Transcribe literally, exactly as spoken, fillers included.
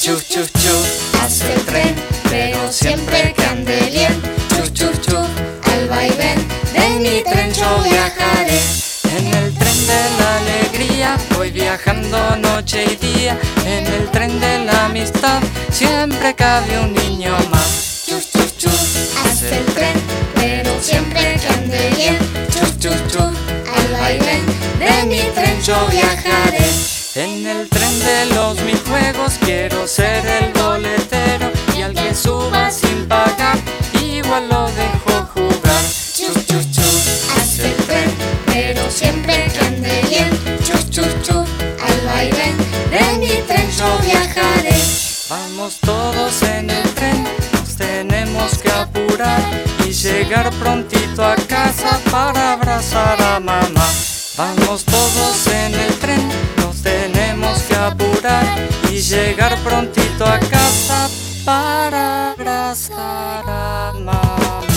Chuf, chuf, chuf, hace el tren, pero siempre que ande bien. Chuf, chuf, chuf, al vaivén de mi tren yo viajaré. En el tren de la alegría voy viajando noche y día. En el tren de la amistad siempre cabe un niño más. Chuf, chuf, chuf, hace el tren, pero siempre que ande bien. Chuf, chuf, chuf, al vaivén de mi tren yo viajaré. En el tren de los mil juegos quiero ser el boletero, y al que suba sin pagar igual lo dejo jugar. Chuf, chuf, chuf, hace el tren, pero siempre que ande bien. Chuf, chuf, chuf, al vaivén de mi tren yo viajaré. Vamos todos en el tren, nos tenemos que apurar y llegar prontito a casa para abrazar a mamá. Vamos todos en el tren, nos tenemos que apurar y llegar prontito a casa para abrazar a mamá.